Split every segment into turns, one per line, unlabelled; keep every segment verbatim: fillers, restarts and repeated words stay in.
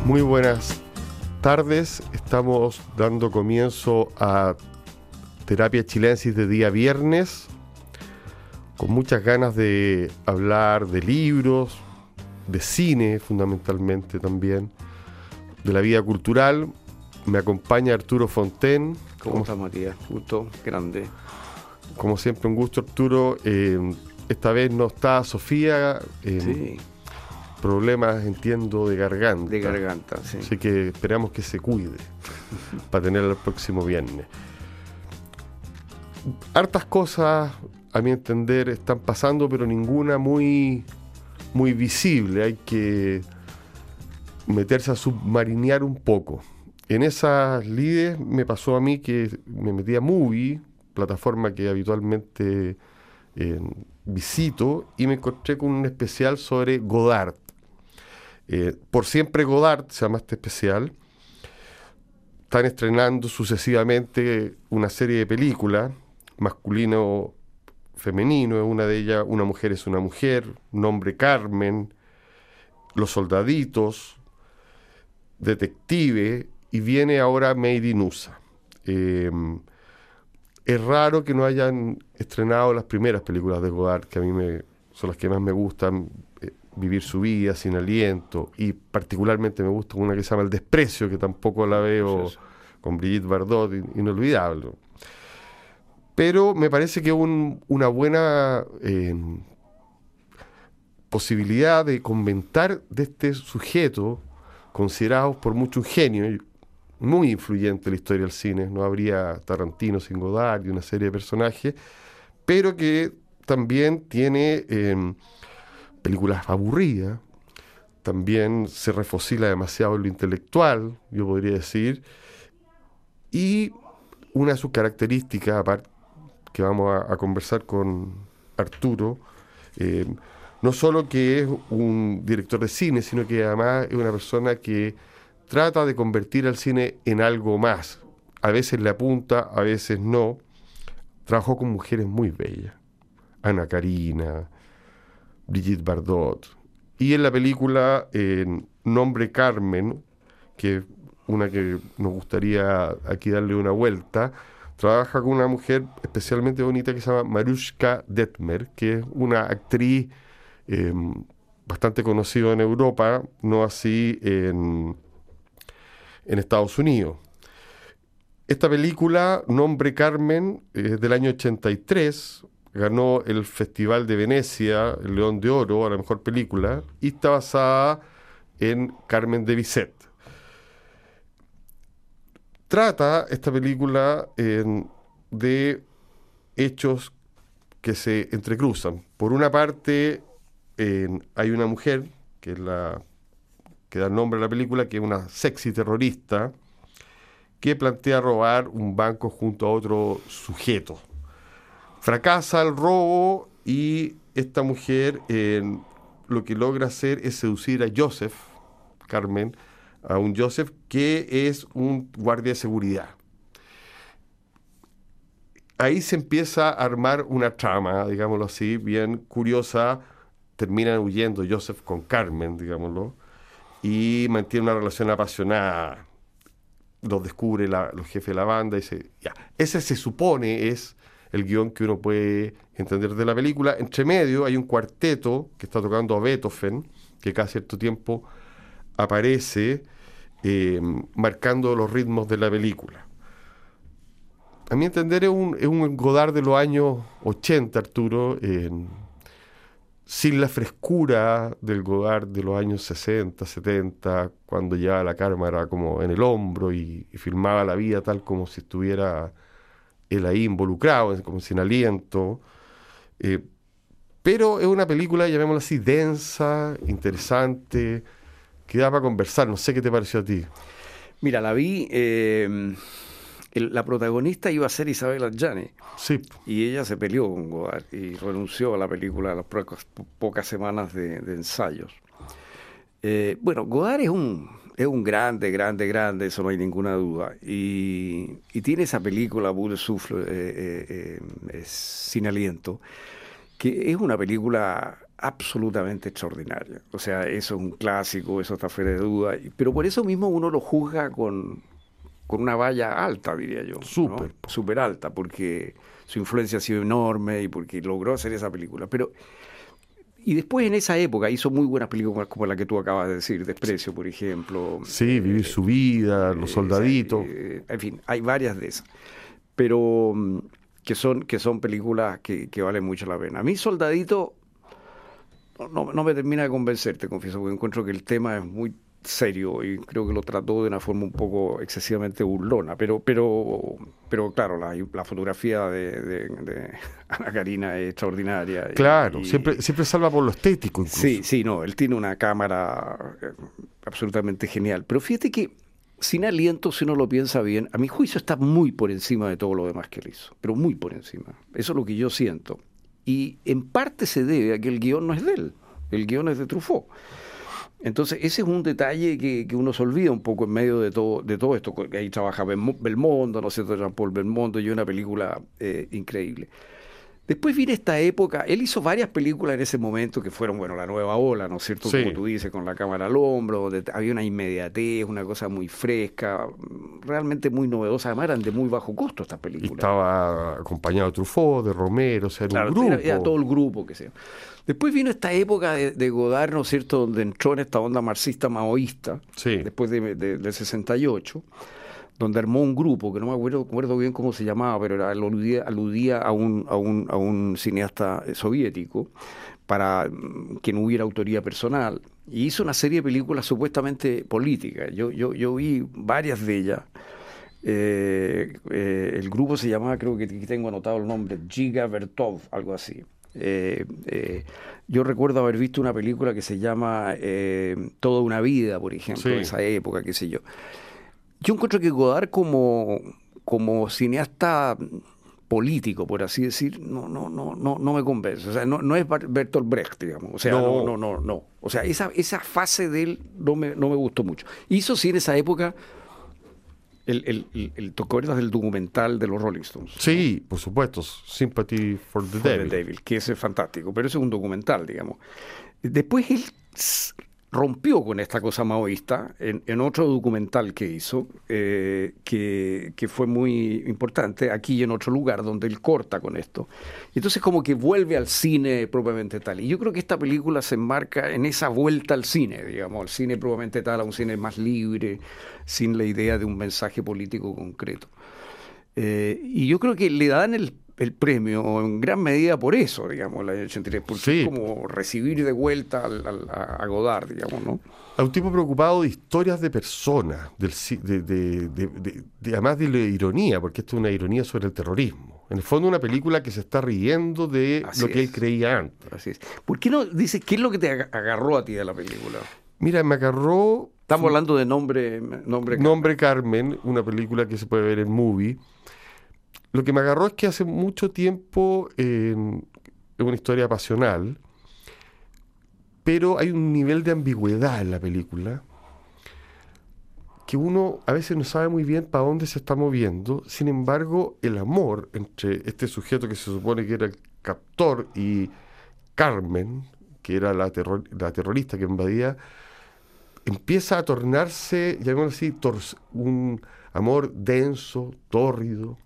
Muy buenas tardes, estamos dando comienzo a Terapia Chilensis de día viernes, con muchas ganas de hablar de libros, de cine fundamentalmente también, de la vida cultural. Me acompaña Arturo Fonten.
¿Cómo estás, Matías? Gusto grande.
Como siempre, un gusto, Arturo. Eh, esta vez no está Sofía. Eh,
sí.
Problemas, entiendo, de garganta.
De garganta, sí.
Así que esperamos que se cuide para tenerla el próximo viernes. Hartas cosas, a mi entender, están pasando, pero ninguna muy, muy visible. Hay que meterse a submarinear un poco. En esas lides me pasó a mí que me metí a Movie, plataforma que habitualmente eh, visito, y me encontré con un especial sobre Godard. Eh, por siempre Godard se llama este especial. Están estrenando sucesivamente una serie de películas, masculino, femenino, una de ellas, Una mujer es una mujer, Nombre Carmen, Los soldaditos, Detective, y viene ahora Made in U S A. Eh, es raro que no hayan estrenado las primeras películas de Godard, que a mí me, son las que más me gustan, eh, Vivir su vida, Sin aliento, y particularmente me gusta una que se llama El desprecio, que tampoco la veo, sí, sí. Con Brigitte Bardot, inolvidable. Pero me parece que un, una buena eh, posibilidad de comentar de este sujeto, considerado por mucho un genio, muy influyente en la historia del cine. No habría Tarantino sin Godard y una serie de personajes, pero que también tiene eh, películas aburridas, también se refocila demasiado en lo intelectual, yo podría decir, y una de sus características, aparte, que vamos a, a conversar con Arturo, eh, no solo que es un director de cine, sino que además es una persona que trata de convertir al cine en algo más. A veces le apunta, a veces no. Trabajó con mujeres muy bellas. Ana Karina, Brigitte Bardot. Y en la película eh, Nombre Carmen, que es una que nos gustaría aquí darle una vuelta, trabaja con una mujer especialmente bonita que se llama Mariuszka Detmer, que es una actriz eh, bastante conocida en Europa, no así en, en Estados Unidos. Esta película, Nombre Carmen, es del año ochenta y tres, ganó el Festival de Venecia, el León de Oro, a la mejor película, y está basada en Carmen de Bizet. Trata esta película eh, de hechos que se entrecruzan. Por una parte, eh, hay una mujer, que es la que da el nombre a la película, que es una sexy terrorista, que plantea robar un banco junto a otro sujeto. Fracasa el robo y esta mujer eh, lo que logra hacer es seducir a Joseph, Carmen, a un Joseph que es un guardia de seguridad. Ahí se empieza a armar una trama, digámoslo así, bien curiosa. Terminan huyendo Joseph con Carmen, digámoslo, y mantiene una relación apasionada. Los descubre la, los jefes de la banda y se, ya. Ese se supone es el guión que uno puede entender de la película. Entre medio hay un cuarteto que está tocando a Beethoven, que cada cierto tiempo aparece eh, marcando los ritmos de la película. A mi entender es un, es un Godard de los años ochenta, Arturo, eh, sin la frescura del Godard de los años sesenta, setenta, cuando llevaba la cámara como en el hombro y, y filmaba la vida tal como si estuviera él ahí involucrado, como sin aliento. Eh, pero es una película, llamémosla así, densa, interesante, que da para conversar. No sé qué te pareció a ti.
Mira, la vi... Eh... El, la protagonista iba a ser Isabel Adjani.
Sí.
Y ella se peleó con Godard y renunció a la película a las pocas, pocas semanas de, de ensayos. Eh, bueno, Godard es un, es un grande, grande, grande, eso no hay ninguna duda. Y, y tiene esa película, Boule de Souffle, eh, eh, eh, Sin aliento. que es una película absolutamente extraordinaria. O sea, eso es un clásico, eso está fuera de duda, pero por eso mismo uno lo juzga con, con una valla alta, diría yo.
Súper.
¿no? Súper alta, porque su influencia ha sido enorme y porque logró hacer esa película. Pero y después en esa época hizo muy buenas películas como la que tú acabas de decir, Desprecio, por ejemplo.
Sí, Vivir eh, su vida, Los Soldaditos.
Eh, en fin, hay varias de esas. Pero um, que son, que son películas que, que valen mucho la pena. A mí Soldadito no, no me termina de convencer, te confieso, porque encuentro que el tema es muy serio y creo que lo trató de una forma un poco excesivamente burlona, pero pero pero claro, la, la fotografía de, de, de Ana Karina es extraordinaria.
Claro,
y,
siempre siempre salva por lo estético incluso.
Sí, sí, no, él tiene una cámara absolutamente genial, pero fíjate que Sin Aliento, si uno lo piensa bien, a mi juicio está muy por encima de todo lo demás que él hizo, pero muy por encima. Eso es lo que yo siento. Y en parte se debe a que el guión no es de él, el guión es de Truffaut. Entonces, ese es un detalle que, que uno se olvida un poco en medio de todo, de todo esto. Ahí trabaja Belmondo, ¿no es cierto? Jean-Paul Belmondo, y una película eh, increíble. Después viene esta época, él hizo varias películas en ese momento que fueron, bueno, la nueva ola, ¿no es cierto?
Sí.
Como tú dices, con la cámara al hombro, donde había una inmediatez, una cosa muy fresca, realmente muy novedosa. Además eran de muy bajo costo estas películas.
Y estaba acompañado de Truffaut, de Romero, o sea, era
claro,
un grupo.
Era, era todo el grupo, que sea. Después vino esta época de, de Godard, ¿no es cierto?, donde entró en esta onda marxista-maoísta,
sí.
después de, de, del sesenta y ocho, donde armó un grupo, que no me acuerdo, acuerdo bien cómo se llamaba, pero era, aludía, aludía a, un, a, un, a un cineasta soviético, para que no hubiera autoría personal, y hizo una serie de películas supuestamente políticas. Yo, yo, yo vi varias de ellas. Eh, eh, el grupo se llamaba, creo que aquí tengo anotado el nombre, Giga Vertov, algo así. Eh, eh, yo recuerdo haber visto una película que se llama eh, Toda una vida, por ejemplo,
sí.
de esa época, qué sé yo. Yo encuentro que Godard como, como cineasta político, por así decir, no, no, no, no, no me convence. O sea, no, no es Bertolt Brecht, digamos. O sea, no, no, no, no. no. O sea, esa, esa fase de él no me, no me gustó mucho. Hizo sí en esa época el, el, el, el ¿te acuerdas del documental de los Rolling Stones?
Sí, ¿no? Por supuesto, Sympathy for the
for
Devil.
the Devil, que ese es fantástico, pero ese es un documental, digamos. Después él rompió con esta cosa maoísta en, en otro documental que hizo, eh, que, que fue muy importante, aquí y en otro lugar, donde él corta con esto. Entonces como que vuelve al cine propiamente tal. Y yo creo que esta película se enmarca en esa vuelta al cine, digamos, al cine propiamente tal, a un cine más libre, sin la idea de un mensaje político concreto. Eh, y yo creo que le dan el el premio en gran medida por eso, digamos, la ochenta y tres, porque sí. es como recibir de vuelta al, al, a Godard, digamos, ¿no?
A un tipo preocupado de historias de personas, del, de, de, de, de, de, además de la ironía, porque esto es una ironía sobre el terrorismo. En el fondo una película que se está riendo de Así lo que es. él creía antes.
Así es. ¿Por qué no dices qué es lo que te agarró a ti de la película?
Mira, me agarró...
Estamos su, hablando de Nombre Nombre Carmen.
Nombre Carmen, una película que se puede ver en Movie. Lo que me agarró es que hace mucho tiempo eh, es una historia pasional, pero hay un nivel de ambigüedad en la película que uno a veces no sabe muy bien para dónde se está moviendo. Sin embargo, el amor entre este sujeto que se supone que era el captor y Carmen, que era la, terror, la terrorista que invadía, empieza a tornarse, llamémoslo así, tor- un amor denso, tórrido.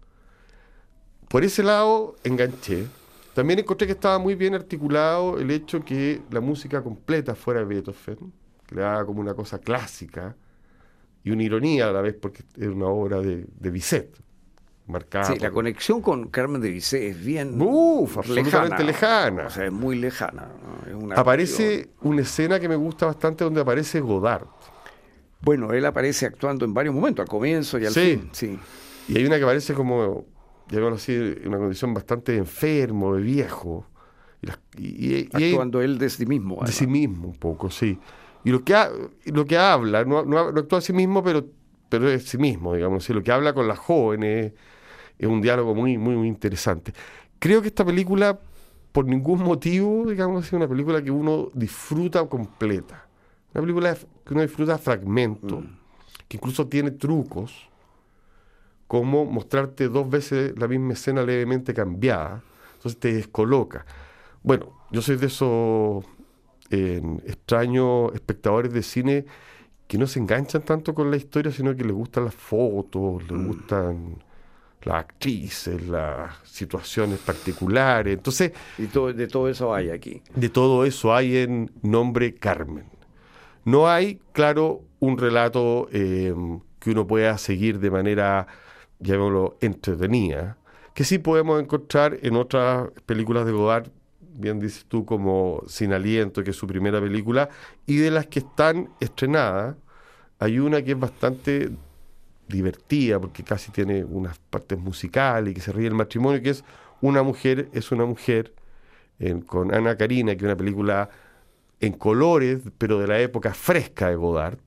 Por ese lado enganché. También encontré que estaba muy bien articulado el hecho que la música completa fuera de Beethoven, que le daba como una cosa clásica y una ironía a la vez, porque era una obra de, de Bizet, marcada.
Sí,
por...
la conexión con Carmen de Bizet es bien
Uf, absolutamente lejana.
lejana. O sea, es muy lejana, ¿no? Es una
aparece
canción.
Una escena que me gusta bastante donde aparece Godard.
Bueno, él aparece actuando en varios momentos, al comienzo y al
sí.
fin. Sí.
Y hay una que aparece como... llamémoslo así, en una condición bastante enfermo, de viejo. Y, las, y, y,
Actuando
y,
él de sí mismo.
De
además.
sí mismo, un poco, sí. Y lo que, ha, lo que habla, no, no, no actúa a sí mismo, pero, pero es sí mismo, digamos. ¿Sí? Lo que habla con las jóvenes es un diálogo muy, muy, muy interesante. Creo que esta película, por ningún motivo, digamos, es una película que uno disfruta completa. Una película que uno disfruta fragmentos, mm. que incluso tiene trucos, como mostrarte dos veces la misma escena levemente cambiada, entonces te descoloca. Bueno, yo soy de esos eh, extraños espectadores de cine que no se enganchan tanto con la historia, sino que les gustan las fotos, les
Mm.
gustan las actrices, las situaciones particulares. Entonces,
Y todo, de todo eso hay aquí.
de todo eso hay en Nombre Carmen. No hay, claro, un relato eh, que uno pueda seguir de manera, llamémoslo, entretenida, que sí podemos encontrar en otras películas de Godard, bien dices tú, como Sin Aliento, que es su primera película, y de las que están estrenadas, hay una que es bastante divertida, porque casi tiene unas partes musicales y que se ríe el matrimonio, que es Una mujer es una mujer, en- con Ana Karina, que es una película en colores, pero de la época fresca de Godard,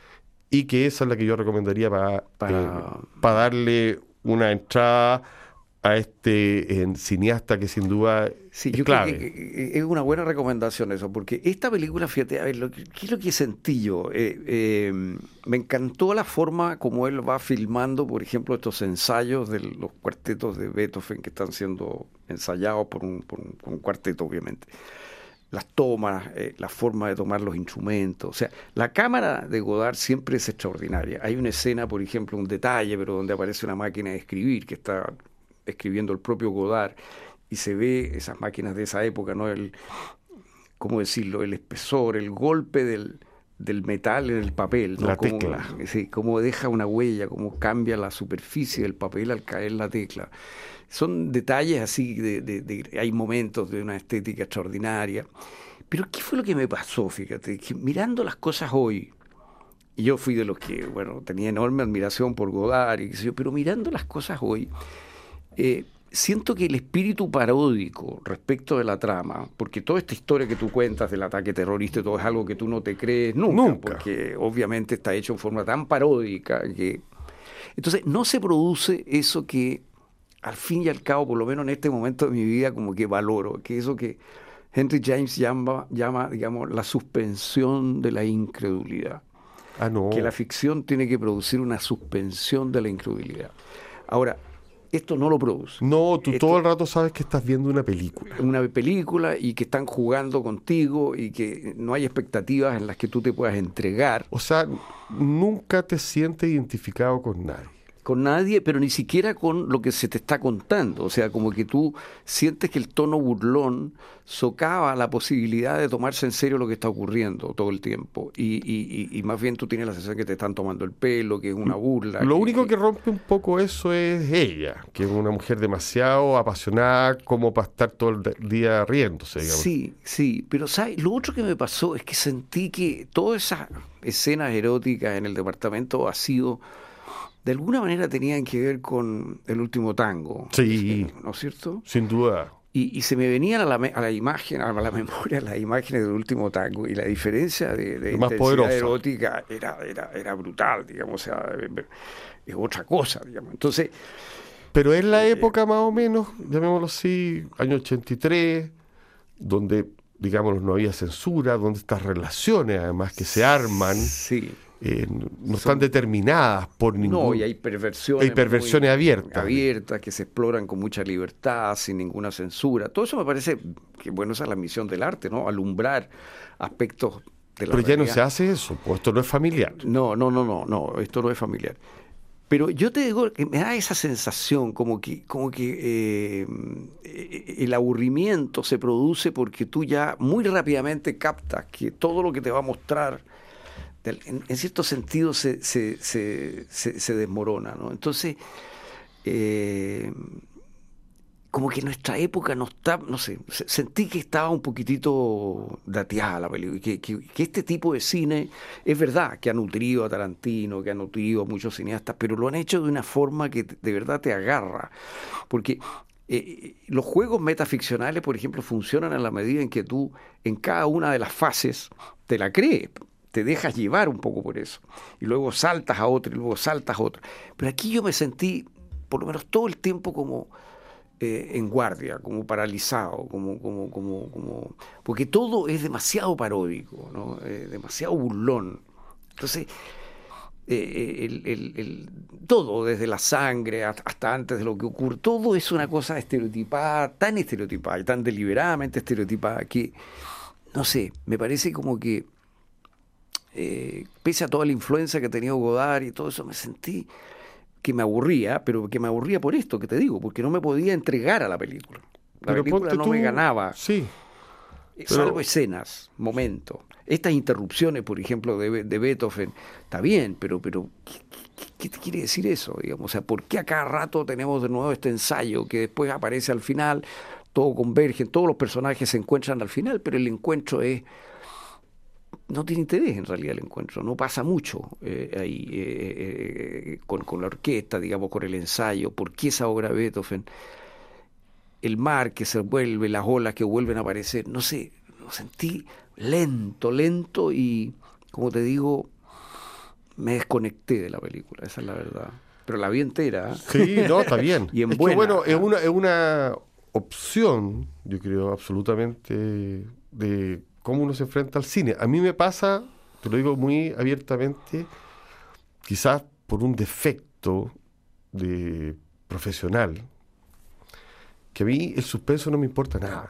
y que esa es la que yo recomendaría para,
Para-
eh, para darle una entrada a este eh, cineasta que sin duda
Sí,
es
yo
clave.
creo que que es una buena recomendación eso, porque esta película, fíjate, a ver, lo que, ¿qué es lo que sentí yo? Eh, eh, me encantó la forma como él va filmando, por ejemplo, estos ensayos de los cuartetos de Beethoven que están siendo ensayados por un, por un, por un cuarteto, obviamente. Las tomas, eh, la forma de tomar los instrumentos. O sea, la cámara de Godard siempre es extraordinaria. Hay una escena, por ejemplo, un detalle, pero donde aparece una máquina de escribir que está escribiendo el propio Godard y se ve esas máquinas de esa época, ¿no? El, ¿cómo decirlo? El espesor, el golpe del, del metal en el papel, ¿no?
La
Cómo,
tecla.
sí, cómo deja una huella, cómo cambia la superficie del papel al caer la tecla. Son detalles así, de, de, de, hay momentos de una estética extraordinaria. Pero ¿qué fue lo que me pasó? Fíjate, que mirando las cosas hoy, y yo fui de los que, bueno, tenía enorme admiración por Godard, y qué sé yo, pero mirando las cosas hoy, eh, siento que el espíritu paródico respecto de la trama, porque toda esta historia que tú cuentas del ataque terrorista y todo es algo que tú no te crees nunca,
Nunca.
porque obviamente está hecho en forma tan paródica que... Entonces no se produce eso que al fin y al cabo, por lo menos en este momento de mi vida, como que valoro, que eso que Henry James llama, llama digamos, la suspensión de la incredulidad.
Ah, no.
Que la ficción tiene que producir una suspensión de la incredulidad. Ahora, esto no lo produce.
No, tú
Esto
todo el rato sabes que estás viendo una película.
es una película y que están jugando contigo y que no hay expectativas en las que tú te puedas entregar
O sea, nunca te sientes identificado con nadie.
con nadie, pero ni siquiera con lo que se te está contando. O sea, como que tú sientes que el tono burlón socava la posibilidad de tomarse en serio lo que está ocurriendo todo el tiempo. Y, y, y, y más bien tú tienes la sensación que te están tomando el pelo, que es una burla.
Lo único que rompe un poco eso es ella, que es una mujer demasiado apasionada como para estar todo el día riéndose, digamos.
Sí, sí, pero ¿sabes? Lo otro que me pasó es que sentí que todas esas escenas eróticas en el departamento vacío de alguna manera tenían que ver con el último tango.
Sí.
¿No es cierto?
Sin duda.
Y, y se me venían a la, me- a la imagen, a la memoria, las imágenes del último tango, y la diferencia de, de
Lo más
intensidad
poderosa.
erótica era, era, era brutal, digamos, o sea, es otra cosa, digamos. Entonces,
Pero es la época más o menos, llamémoslo así, año ochenta y tres, donde, digamos, no había censura, donde estas relaciones, además, que se arman,
sí.
eh, no están determinadas por ningún...
No, y hay perversiones,
hay perversiones
muy
abiertas.
abiertas que se exploran con mucha libertad, sin ninguna censura. Todo eso me parece que, bueno, esa es la misión del arte, ¿no? Alumbrar aspectos de la
Pero ya no
realidad.
se hace eso, pues esto no es familiar.
No, no, no, no, no, esto no es familiar. Pero yo te digo que me da esa sensación como que, como que eh, el aburrimiento se produce porque tú ya muy rápidamente captas que todo lo que te va a mostrar, del- en, en cierto sentido, se, se, se, se, se desmorona, ¿no? Entonces, eh, como que nuestra época no está, no sé, se- sentí que estaba un poquitito dateada la película, y que, que, que este tipo de cine, es verdad que ha nutrido a Tarantino, que ha nutrido a muchos cineastas, pero lo han hecho de una forma que de verdad te agarra, porque eh, los juegos metaficcionales, por ejemplo, funcionan en la medida en que tú, en cada una de las fases, te la crees, te dejas llevar un poco por eso, y luego saltas a otra, y luego saltas a otra. Pero aquí yo me sentí, por lo menos todo el tiempo, como... Eh, en guardia, como paralizado, como, como, como, como, porque todo es demasiado paródico, ¿no? Eh, demasiado burlón. Entonces, eh, el, el, el, todo, desde la sangre hasta antes de lo que ocurre, todo es una cosa estereotipada, tan estereotipada y tan deliberadamente estereotipada que, no sé, me parece como que eh, pese a toda la influencia que ha tenido Godard y todo eso, me sentí que me aburría, pero que me aburría por esto que te digo, porque no me podía entregar a la película. La
Pero
película no
tú,
me ganaba.
Sí.
Salvo
Pero...
escenas, momentos. Estas interrupciones, por ejemplo, de, de Beethoven, está bien, pero, pero ¿qué, qué, qué te quiere decir eso? Digamos? O sea, ¿por qué a cada rato tenemos de nuevo este ensayo que después aparece al final, todo converge, todos los personajes se encuentran al final, pero el encuentro es... no tiene interés en realidad el encuentro, no pasa mucho eh, ahí eh, eh, con, con la orquesta, digamos, con el ensayo. ¿Por qué esa obra de Beethoven? El mar que se vuelve, las olas que vuelven a aparecer, no sé, lo sentí lento, lento y, como te digo, me desconecté de la película, esa es la verdad. Pero la vi entera.
Sí, no, está bien.
Y en
es
buena,
que, bueno, es una, es una opción, yo creo, absolutamente de cómo uno se enfrenta al cine. A mí me pasa, te lo digo muy abiertamente, quizás por un defecto de profesional, que a mí el suspenso no me importa nada.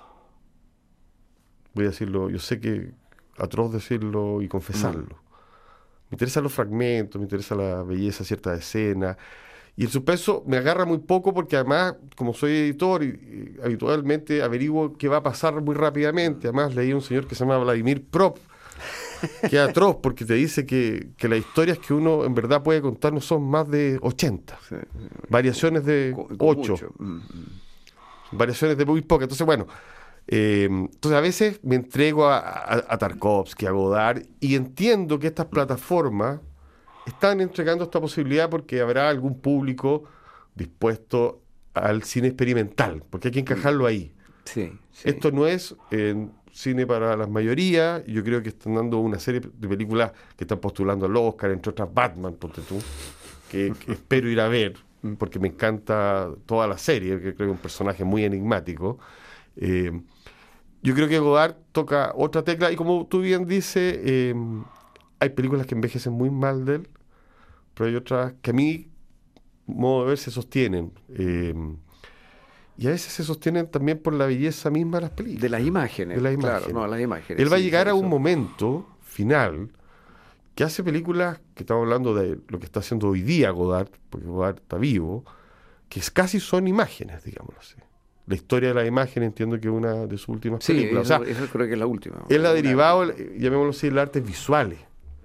Voy a decirlo, yo sé que atroz decirlo y confesarlo. No. Me interesan los fragmentos, me interesa la belleza de ciertas escenas. Y el suspenso me agarra muy poco porque además, como soy editor, y, y habitualmente averiguo qué va a pasar muy rápidamente. Además leí a un señor que se llama Vladimir Prop, que es atroz porque te dice que, que las historias que uno en verdad puede contar no son más de ochenta. Sí. Variaciones de con, con ocho. Mm. Variaciones de muy pocas. Entonces, bueno, eh, entonces a veces me entrego a, a, a Tarkovsky, a Godard, y entiendo que estas plataformas están entregando esta posibilidad porque habrá algún público dispuesto al cine experimental, porque hay que encajarlo ahí.
Sí, sí.
Esto no es eh, cine para la mayoría. Yo creo que están dando una serie de películas que están postulando al Oscar, entre otras Batman, ponte tú, que, que espero ir a ver, porque me encanta toda la serie, que creo que es un personaje muy enigmático. Eh, yo creo que Godard toca otra tecla, y como tú bien dices, eh, hay películas que envejecen muy mal de él, pero hay otras que a mi modo de ver se sostienen. Eh, y a veces se sostienen también por la belleza misma de las películas.
De las imágenes.
De las imágenes.
Claro, no, las imágenes.
Él va a
sí,
llegar a un
eso.
momento final que hace películas, que estamos hablando de lo que está haciendo hoy día Godard, porque Godard está vivo, que es, casi son imágenes, digámoslo así. La historia de la imagen entiendo que es una de sus últimas
sí,
películas.
Eso,
o sea,
eso creo que es la última.
Él ha derivado, llamémoslo así, el artes visuales.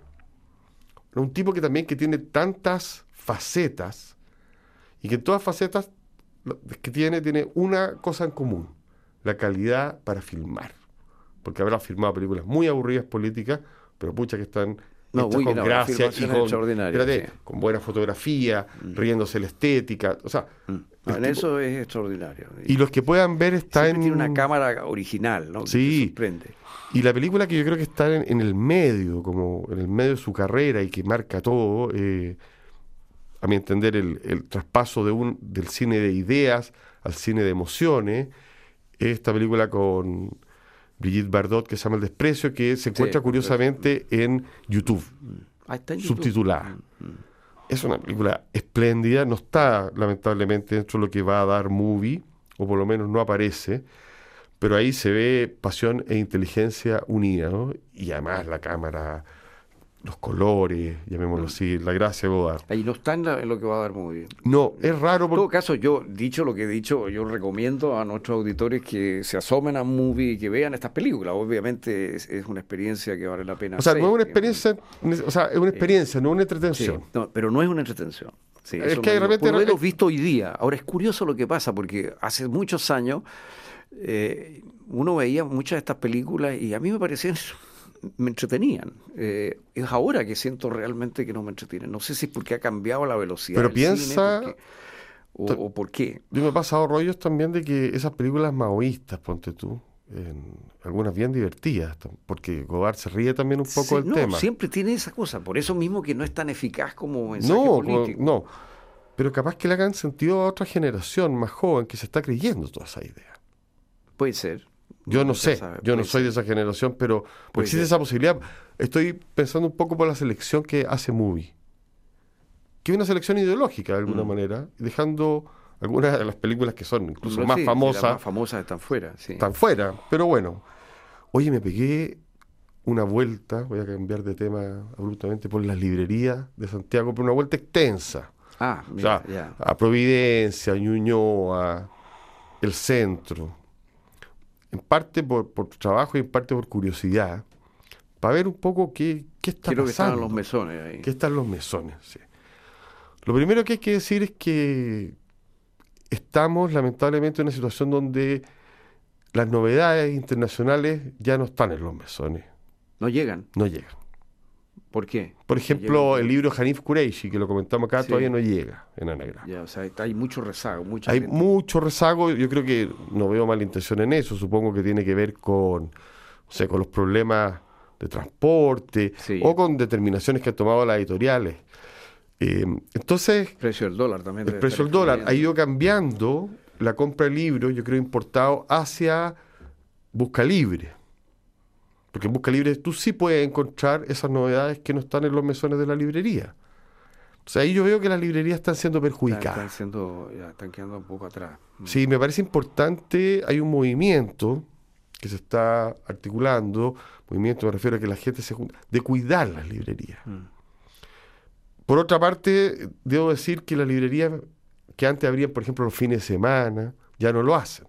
Un tipo que también que tiene tantas facetas, y que en todas facetas que tiene, tiene una cosa en común: la calidad para filmar. Porque habrá filmado películas muy aburridas políticas, pero pucha que están
no,
hechas con
no,
gracia y con, espérate,
sí.
con buena fotografía, mm. riéndose la estética. O sea,
mm. no, en tipo, eso es extraordinario.
Y los que puedan ver está
Siempre
en...
tiene una cámara original, ¿no?
Sí.
Que te sorprende.
Y la película que yo creo que está en, en el medio, como en el medio de su carrera y que marca todo, eh, a mi entender, el, el traspaso de un, del cine de ideas al cine de emociones, es esta película con Brigitte Bardot que se llama El Desprecio, que se encuentra sí, curiosamente en YouTube,
ah, está en YouTube.
subtitulada.
Mm, mm.
Es una película espléndida, no está lamentablemente dentro de lo que va a dar Movie, o por lo menos no aparece, pero ahí se ve pasión e inteligencia unida, ¿no? Y además la cámara, los colores, llamémoslo así, la gracia de Godard.
Ahí no está en, la, en lo que va a dar muy bien.
No, es raro.
Porque... En todo caso, yo, dicho lo que he dicho, yo recomiendo a nuestros auditores que se asomen a Movie y que vean estas películas. Obviamente es, es una experiencia que vale la pena.
O sea,
hacer,
no es una experiencia, o sea, es una experiencia, eh, no una entretención.
Sí, no, pero no es una entretención. Sí,
es que de repente...
Por lo menos visto hoy día. Ahora, es curioso lo que pasa, porque hace muchos años eh, uno veía muchas de estas películas y a mí me parecían... me entretenían. Eh, es ahora que siento realmente que no me entretienen. No sé si es porque ha cambiado la velocidad
pero
del
piensa,
cine, porque, o, o por qué.
Yo me he pasado rollos también de que esas películas maoístas, ponte tú, en, algunas bien divertidas, porque Godard se ríe también un poco
sí,
del
no,
tema.
Siempre tiene esa cosa, por eso mismo que no es tan eficaz como mensaje
no,
político.
No, pero capaz que le hagan sentido a otra generación más joven que se está creyendo toda esa idea.
Puede ser.
Yo no
Nunca
sé,
sabe,
yo no
puede
soy de
ser.
esa generación, pero
Puede
existe
ser.
esa posibilidad. Estoy pensando un poco por la selección que hace Movie, que es una selección ideológica de alguna
Mm.
manera, dejando algunas de las películas que son incluso
No,
más
sí, sí, las
famosas,
más famosas están fuera, sí.
están fuera. Pero bueno, oye, me pegué una vuelta, voy a cambiar de tema abruptamente, por las librerías de Santiago, pero una vuelta extensa.
Ah,
O sea,
mira, ya.
a Providencia, Ñuñoa, el centro. En parte por, por trabajo y en parte por curiosidad, para ver un poco qué, qué está
Creo que estaban los
pasando,
mesones ahí.
qué están los mesones. Sí. Lo primero que hay que decir es que estamos lamentablemente en una situación donde las novedades internacionales ya no están en los mesones,
No llegan.
no llegan.
¿Por qué?
Por
No
ejemplo,
llegan.
el libro Hanif Kureishi, que lo comentamos acá,
Sí.
todavía no llega en anagrama.
Ya, o sea, hay mucho rezago, mucha
Hay
gente.
mucho rezago, yo creo que no veo mala intención en eso, supongo que tiene que ver con, no sé, con los problemas de transporte
Sí.
o con determinaciones que han tomado las editoriales. Eh, entonces,
El precio del dólar también.
el
debe
precio
estar
del dólar ha
influyendo.
ido cambiando la compra de libros, yo creo, importado hacia Busca Libre. Porque en Busca Libre tú sí puedes encontrar esas novedades que no están en los mesones de la librería. O sea, ahí yo veo que las librerías están siendo
Están,
perjudicadas.
están siendo, ya, están quedando un poco atrás. Mm.
Sí, me parece importante, hay un movimiento que se está articulando, movimiento me refiero a que la gente se junta, de cuidar las librerías.
Mm.
Por otra parte, debo decir que las librerías que antes abrían, por ejemplo, los fines de semana, ya no lo hacen.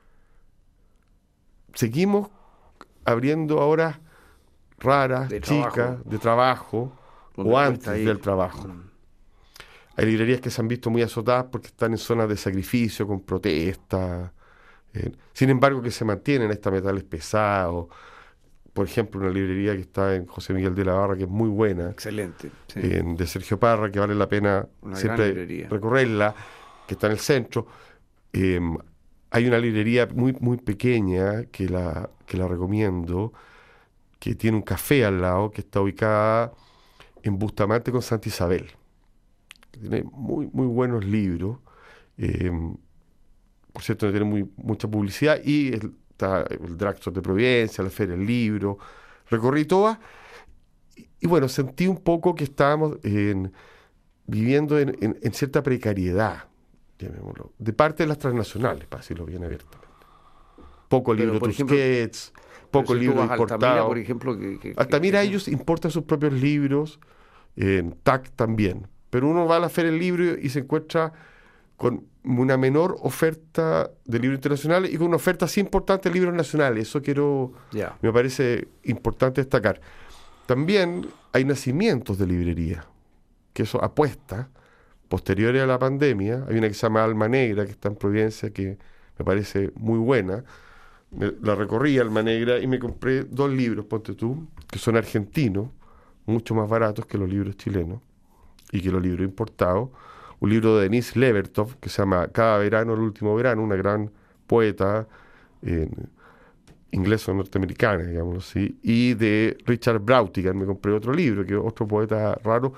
Seguimos abriendo horas raras,
De
chicas,
trabajo.
de trabajo,
Donde
o
cuesta
antes
ir.
del trabajo.
Mm.
Hay librerías que se han visto muy azotadas porque están en zonas de sacrificio, con protestas. eh, sin embargo, que se mantienen estos metales pesados. Por ejemplo, una librería que está en José Miguel de la Barra, que es muy buena,
Excelente. Sí.
eh, de Sergio Parra, que vale la pena
Una gran
siempre
librería.
recorrerla, que está en el centro. Eh, hay una librería muy, muy pequeña que la, que la recomiendo, que tiene un café al lado, que está ubicada en Bustamante con Santa Isabel. Tiene muy, muy buenos libros. Eh, por cierto, tiene muy, mucha publicidad. Y el, está el Drugstore de Providencia, la Feria del Libro. Recorrí todas. Y, y bueno, sentí un poco que estábamos en- viviendo en, en- en cierta precariedad, llamémoslo, de parte de las transnacionales, para decirlo bien abiertamente. Poco
Pero,
libro
por ejemplo,
Tusquets,
Pero
poco
si tú
libro
vas a Altamira,
importado.
por ejemplo, que, que- que-
Altamira
que-
ellos importan sus propios libros, en T A C también, pero uno va a la Feria del Libro y se encuentra con una menor oferta de libros internacionales y con una oferta así importante de libros nacionales. Eso quiero,
Ya.
me parece importante destacar. También hay nacimientos de librería, que eso apuesta, posteriores a la pandemia. Hay una que se llama Alma Negra, que está en Providencia, que me parece muy buena. Me- la recorrí Alma Negra y me compré dos libros, ponte tú, que son argentinos, mucho más baratos que los libros chilenos y que los libros importados. Un libro de Denise Levertov que se llama Cada verano, el último verano, una gran poeta eh, inglesa o norteamericana, digámoslo así, y de Richard Brautigan me compré otro libro, que es otro poeta raro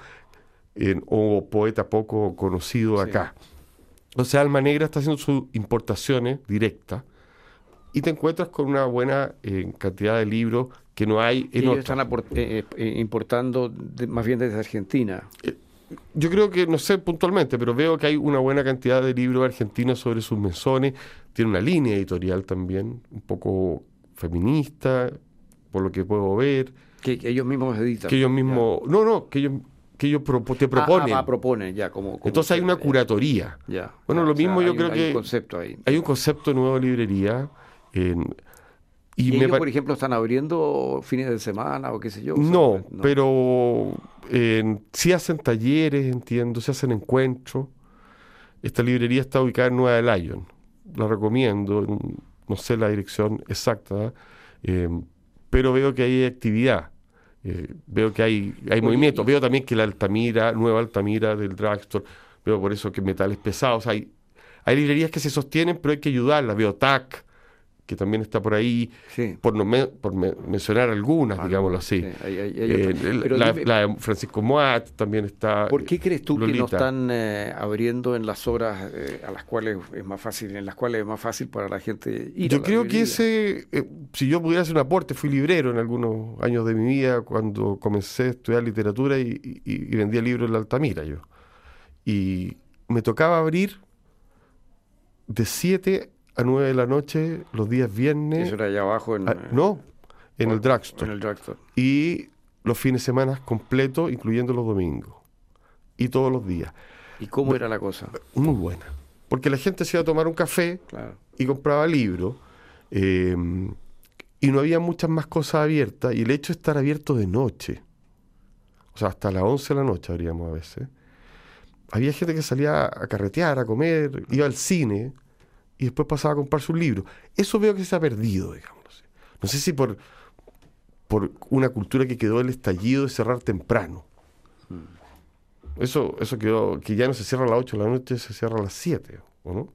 eh, o poeta poco conocido
Sí.
acá. O sea, Alma Negra está haciendo sus importaciones directas y te encuentras con una buena eh, cantidad de libros que no hay
Y
en
ellos
otras.
están aport- eh, eh, importando de- más bien desde Argentina.
Yo creo que, no sé puntualmente, pero veo que hay una buena cantidad de libros argentinos sobre sus mesones. Tiene una línea editorial también, un poco feminista, por lo que puedo ver.
Que, que ellos mismos editan.
Que ellos mismos... No, no, que ellos, que ellos propo- te proponen.
Ah, ah, proponen, ya, como... como
Entonces hay
que-
una curatoría.
Ya.
Bueno,
ya,
lo
o sea,
mismo yo
hay
creo
un- hay
que...
un concepto ahí.
Hay un concepto nuevo de librería. en- y
¿Y,
me
ellos,
pa-
por ejemplo, están abriendo fines de semana o qué sé yo? O sea,
No, pero eh, sí hacen talleres, entiendo, se hacen encuentros. Esta librería está ubicada en Nueva de Lyon. La recomiendo, en- no sé la dirección exacta, eh, pero veo que hay actividad. Eh, veo que hay, hay
Oye,
movimiento.
y-
Veo también que la Altamira, Nueva Altamira del Drugstore, veo por eso que metales pesados. Hay, hay librerías que se sostienen, pero hay que ayudarlas. Veo T A C, que también está por ahí,
sí.
por, no me, por me, mencionar algunas, ah, digámoslo así. Sí, hay, hay, hay eh, la, dime, la de Francisco Moat también está.
¿Por qué crees tú
Lolita.
que no están eh, abriendo en las horas eh, a las cuales es más fácil, en las cuales es más fácil para la gente ir?
Yo
a la
creo
librería?
que ese, eh, si yo pudiera hacer un aporte, fui librero en algunos años de mi vida cuando comencé a estudiar literatura y, y, y vendía libros en la Altamira yo. Y me tocaba abrir de siete a nueve de la noche los días viernes.
Eso era allá abajo en...
A, no, en el drugstore.
En el drugstore.
Y los fines de semana completos, incluyendo los domingos. Y todos los días.
¿Y cómo era la cosa?
Muy buena. Porque la gente se iba a tomar un café, claro, y compraba libros. Eh, y no había muchas más cosas abiertas. Y el hecho de estar abierto de noche, o sea, hasta las once de la noche abríamos a veces. Había gente que salía a carretear, a comer, iba al cine y después pasaba a comprar sus libros. Eso veo que se ha perdido, digamos. No sé si por, por una cultura que quedó el estallido de cerrar temprano. Mm. Eso, eso quedó, que ya no se cierra a las ocho de la noche, se cierra a las siete, ¿o no?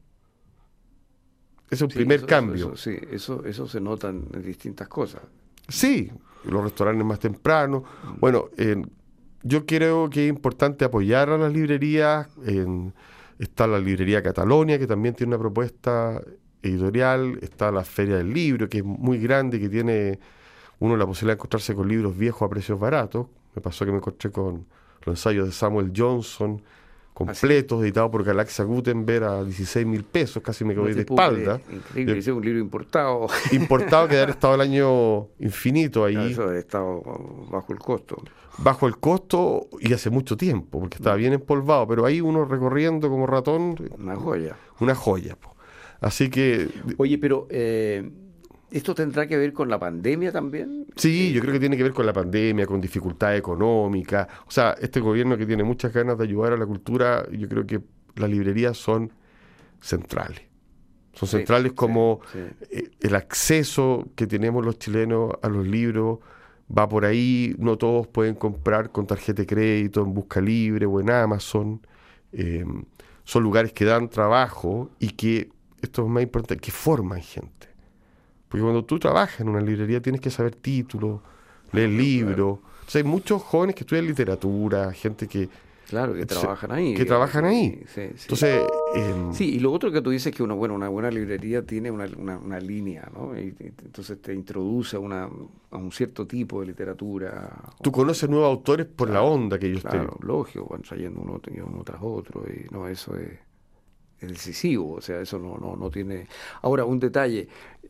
Ese es un sí, primer
eso,
cambio.
Eso, eso, sí, eso, eso se nota en distintas cosas.
Sí, los restaurantes más temprano. Mm. Bueno, eh, yo creo que es importante apoyar a las librerías. En, está la librería Catalonia, que también tiene una propuesta editorial. Está la Feria del Libro, que es muy grande, que tiene uno la posibilidad de encontrarse con libros viejos a precios baratos. Me pasó que me encontré con los ensayos de Samuel Johnson, completos, ¿ah, sí? Editados por Galaxia Gutenberg a dieciséis mil pesos, casi me quedé no de espalda.
Increíble, ese es un libro importado.
Importado, que debe haber estado el año infinito ahí.
No, eso ha estado bajo el costo.
Bajo el costo y hace mucho tiempo, porque estaba bien empolvado, pero ahí uno recorriendo como ratón.
Una joya.
Una joya. Así que...
Oye, pero... Eh... ¿Esto tendrá que ver con la pandemia también?
Sí, yo creo que tiene que ver con la pandemia, con dificultades económicas. O sea, este gobierno que tiene muchas ganas de ayudar a la cultura, yo creo que las librerías son centrales. Son sí, centrales como sí, sí. El acceso que tenemos los chilenos a los libros va por ahí. No todos pueden comprar con tarjeta de crédito en Busca Libre o en Amazon. Eh, son lugares que dan trabajo y que, esto es más importante, que forman gente. Porque cuando tú trabajas en una librería tienes que saber títulos, leer libros. O sea, hay muchos jóvenes que estudian literatura, gente que...
Claro, que se, trabajan ahí.
Que trabajan ahí.
Sí, sí.
Entonces... Eh,
sí, y lo otro que tú dices es que una, bueno, una buena librería tiene una, una, una línea, ¿no? Y, y, entonces te introduce a, una, a un cierto tipo de literatura.
Tú conoces nuevos autores por
claro,
la onda que ellos
claro,
tienen.
Claro, lógico, van trayendo uno, uno tras otro. Y no, eso es... es decisivo, o sea, eso no, no, no tiene... Ahora, un detalle,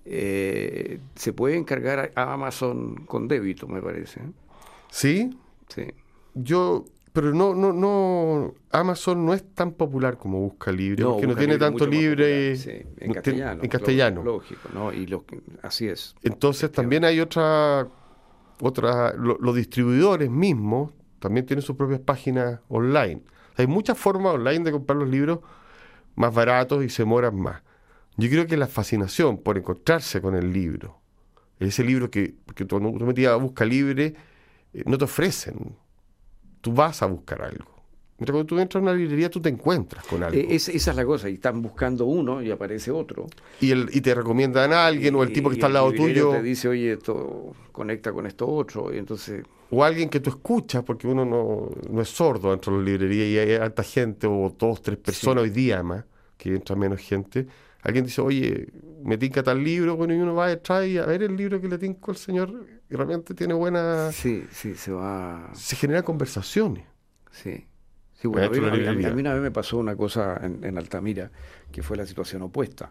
eh, se puede encargar a Amazon con débito, me parece. ¿eh?
¿Sí?
Sí.
Yo, pero no, no, no, Amazon no es tan popular como Busca Libre,
no,
porque
Busca
no tiene
Libre
tanto libre...
Sí, en no, castellano.
En castellano.
Lógico, ¿no? Y lo, así es.
Entonces también hay otra... otra lo, los distribuidores mismos también tienen sus propias páginas online. Hay muchas formas online de comprar los libros más baratos y se demoran más. Yo creo que la fascinación por encontrarse con el libro, ese libro que, que tú, tú metías a Busca Libre, eh, no te ofrecen. Tú vas a buscar algo. Mientras cuando tú entras a una librería, tú te encuentras con algo.
Es, esa es la cosa, y están buscando uno y aparece otro.
Y, el, y te recomiendan a alguien, y, o el tipo que está al lado tuyo.
te dice, oye, esto conecta con esto otro, y entonces...
O alguien que tú escuchas, porque uno no, no es sordo dentro de la librería y hay alta gente, o dos, tres personas sí. Hoy día más, que entra menos gente. Alguien dice, oye, me tinca tal libro, bueno, y uno va detrás y a ver el libro que le tinco al señor, y realmente tiene buena...
Sí, sí, se va...
Se generan conversaciones.
Sí. Sí, bueno, a mí, a, mí, a mí una vez me pasó una cosa en, en Altamira, que fue la situación opuesta.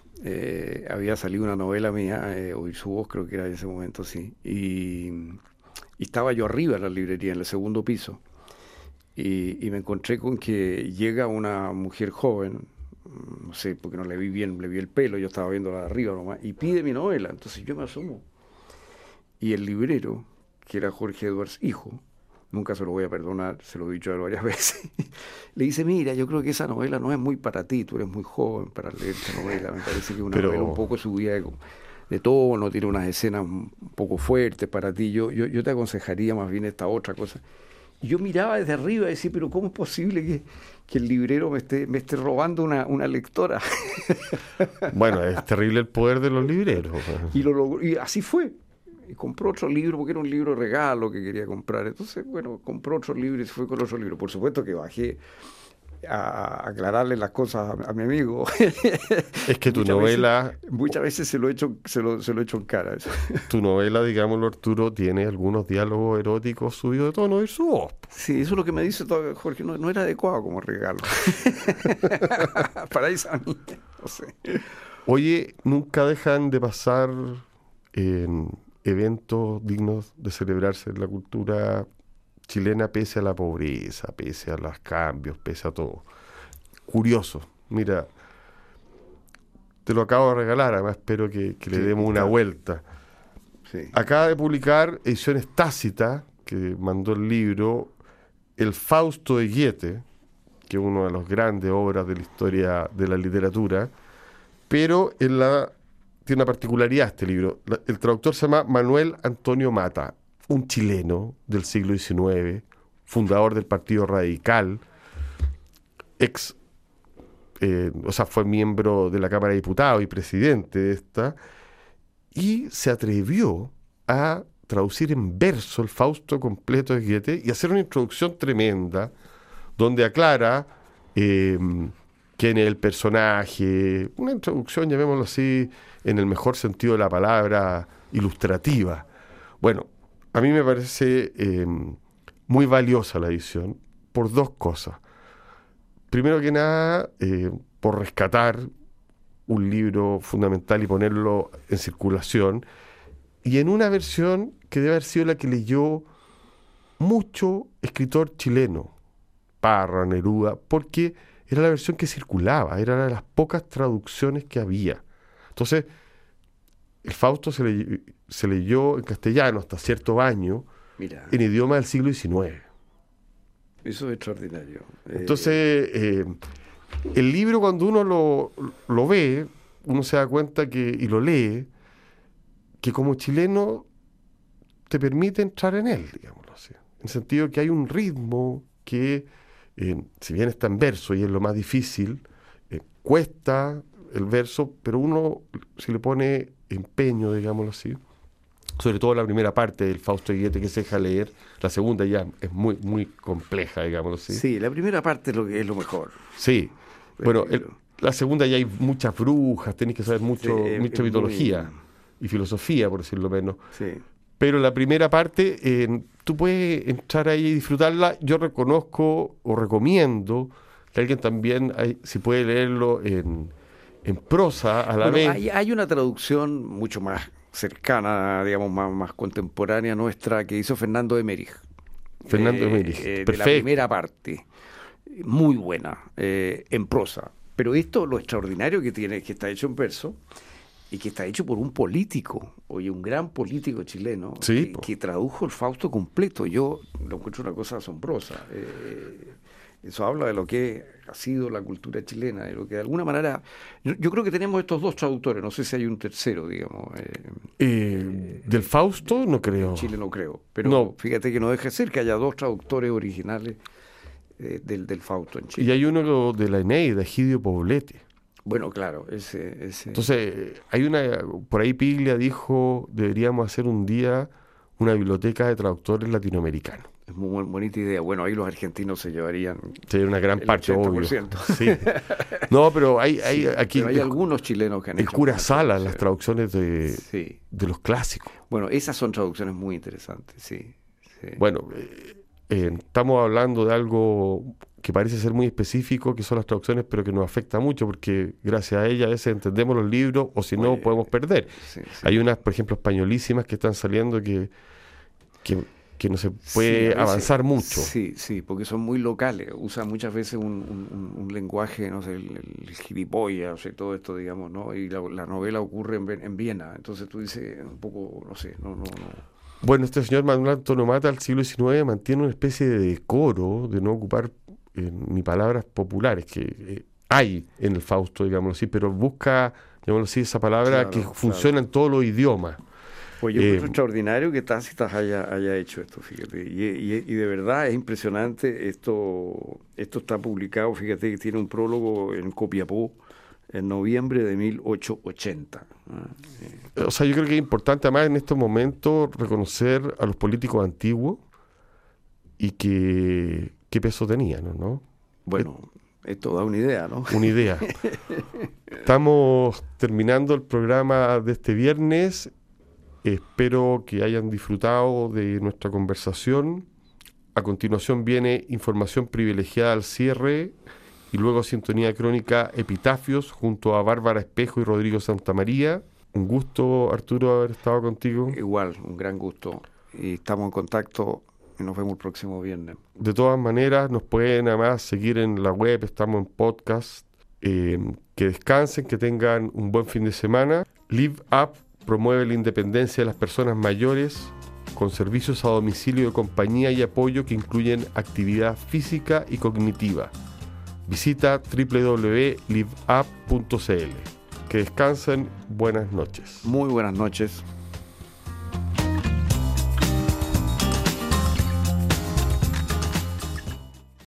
Eh, había salido una novela mía, eh, Oír su voz, creo que era en ese momento, sí, y, y estaba yo arriba en la librería, en el segundo piso, y, y me encontré con que llega una mujer joven, no sé, porque no le vi bien, le vi el pelo, yo estaba viéndola de arriba nomás, y pide mi novela. Entonces yo me asomo, y el librero, que era Jorge Edwards, hijo, nunca se lo voy a perdonar, se lo he dicho a él varias veces, le dice, mira, yo creo que esa novela no es muy para ti, tú eres muy joven para leer esta novela, me parece que es una Pero... novela un poco subida de, de tono, tiene unas escenas un poco fuertes para ti, yo, yo, yo te aconsejaría más bien esta otra cosa. yo miraba desde arriba y decía, pero ¿cómo es posible que, que el librero me esté, me esté robando una, una lectora?
Bueno, es terrible el poder de los libreros.
Y, lo logró, y así fue. Y compró otro libro porque era un libro regalo que quería comprar. Entonces, bueno, compró otro libro y se fue con otro libro. Por supuesto que bajé a aclararle las cosas a, a mi amigo.
Es que tu
muchas
novela...
Veces, muchas veces se lo he hecho, se lo, se lo he hecho en cara. Eso.
Tu novela, digámoslo, Arturo, tiene algunos diálogos eróticos subidos de tono y su voz.
Sí, eso es lo que me dice todo, Jorge. No, no era adecuado como regalo. Para esa niña, no sé.
Oye, nunca dejan de pasar en eventos dignos de celebrarse en la cultura chilena, pese a la pobreza, pese a los cambios, pese a todo. Curioso. Mira, te lo acabo de regalar, además espero que, que le
Sí,
demos una
está.
vuelta.
Sí.
Acaba de publicar Ediciones Tácita, que mandó el libro El Fausto de Goethe, que es una de las grandes obras de la historia de la literatura, pero en la, tiene una particularidad este libro. La, el traductor se llama Manuel Antonio Mata, un chileno del siglo diecinueve, fundador del Partido Radical, ex, eh, o sea, fue miembro de la Cámara de Diputados y presidente de esta, y se atrevió a traducir en verso el Fausto completo de Goethe y hacer una introducción tremenda donde aclara eh, quién es el personaje, una introducción, llamémoslo así, en el mejor sentido de la palabra, ilustrativa. Bueno, a mí me parece eh, muy valiosa la edición por dos cosas. Primero que nada, eh, por rescatar un libro fundamental y ponerlo en circulación, y en una versión que debe haber sido la que leyó mucho escritor chileno, Parra, Neruda, porque era la versión que circulaba, era una de las pocas traducciones que había. Entonces, el Fausto se, le, se leyó en castellano hasta cierto año,
Mira,
en idioma del siglo diecinueve.
eso es extraordinario.
Entonces, eh, el libro cuando uno lo, lo ve, uno se da cuenta que, y lo lee, que como chileno te permite entrar en él, digámoslo así. En el sentido que hay un ritmo que, eh, si bien está en verso y es lo más difícil, eh, cuesta el verso, pero uno, si le pone empeño, digámoslo así, sobre todo la primera parte del Fausto de Goethe que se deja leer, la segunda ya es muy, muy compleja, digámoslo así.
Sí, la primera parte es lo, que es lo mejor.
Sí. Bueno, el, la segunda ya hay muchas brujas, tenés que saber mucho,
Sí,
mucha
es
mitología
muy...
y filosofía, por decirlo menos.
Sí.
Pero la primera parte, eh, tú puedes entrar ahí y disfrutarla. Yo reconozco o recomiendo que alguien también, hay, si puede leerlo en, en prosa a la
Bueno,
vez.
hay, hay una traducción mucho más cercana, digamos, más, más contemporánea nuestra que hizo Fernando Emmerich.
Fernando
eh,
Emmerich,
eh, de
perfecto.
la primera parte. Muy buena, eh, en prosa. Pero esto, lo extraordinario que tiene es que está hecho en verso y que está hecho por un político, oye, un gran político chileno,
Sí,
que,
po.
que tradujo el Fausto completo. Yo lo encuentro una cosa asombrosa. Eh, eso habla de lo que ha sido la cultura chilena, de lo que de alguna manera... Yo, yo creo que tenemos estos dos traductores, no sé si hay un tercero, digamos. Eh,
Eh, del Fausto, no creo.
en Chile no creo, pero
No.
fíjate que no deja de ser que haya dos traductores originales eh, del, del Fausto en Chile.
Y hay uno de la Eneida, Egidio Poblete.
Bueno, claro, ese... ese...
Entonces, hay una, por ahí Piglia dijo, deberíamos hacer un día una biblioteca de traductores latinoamericanos.
Es muy buen- bonita idea. Bueno, ahí los argentinos se llevarían
Sería una gran
el
parte,
ochenta
obvio.
por ciento.
Sí. No, pero hay, hay
Sí,
aquí
pero hay
el,
algunos chilenos que han
el
hecho
cura
buenas
Sala, las
traducciones.
traducciones de,
Sí.
de los clásicos.
Bueno, esas son traducciones muy interesantes, sí. sí.
Bueno, eh, eh, estamos hablando de algo que parece ser muy específico, que son las traducciones, pero que nos afecta mucho, porque gracias a ellas a veces entendemos los libros, o si no,
Oye,
podemos perder.
Sí, sí.
Hay unas, por ejemplo, españolísimas que están saliendo que, que, que no se
Sí,
puede
a veces-
avanzar mucho.
Sí, sí, porque son muy locales. Usan muchas veces un, un- un- un lenguaje, no sé, el, el gilipollas, o sea, todo esto, digamos, ¿no? Y la, la novela ocurre en, Ven- en Viena. Entonces tú dices, un poco, no sé, no, no, no.
Bueno, este señor Manuel Antonio Mata al siglo diecinueve mantiene una especie de decoro de no ocupar eh, ni palabras populares que eh, hay en el Fausto, digámoslo así, pero busca, digámoslo así, esa palabra
Claro,
que
claro.
funciona en todos los idiomas.
Pues yo creo extraordinario que Tácitas haya, haya hecho esto, fíjate. Y, y, y de verdad es impresionante. Esto, esto está publicado, fíjate que tiene un prólogo en Copiapó en noviembre de mil ochocientos ochenta.
O sea, yo creo que es importante además en estos momentos reconocer a los políticos antiguos y que qué peso tenían, ¿no?
Bueno, esto da una idea, ¿no?
Una idea. Estamos terminando el programa de este viernes. Espero que hayan disfrutado de nuestra conversación. A continuación viene información privilegiada al cierre y luego Sintonía Crónica Epitafios junto a Bárbara Espejo y Rodrigo Santamaría. Un gusto, Arturo, haber estado contigo.
Igual, un gran gusto. Y estamos en contacto y nos vemos el próximo viernes.
De todas maneras, nos pueden además seguir en la web, estamos en podcast. Eh, que descansen, que tengan un buen fin de semana. Live Up promueve la independencia de las personas mayores con servicios a domicilio de compañía y apoyo que incluyen actividad física y cognitiva. Visita doble u doble u doble u punto live up punto c l. Que descansen, buenas noches.
Muy buenas noches.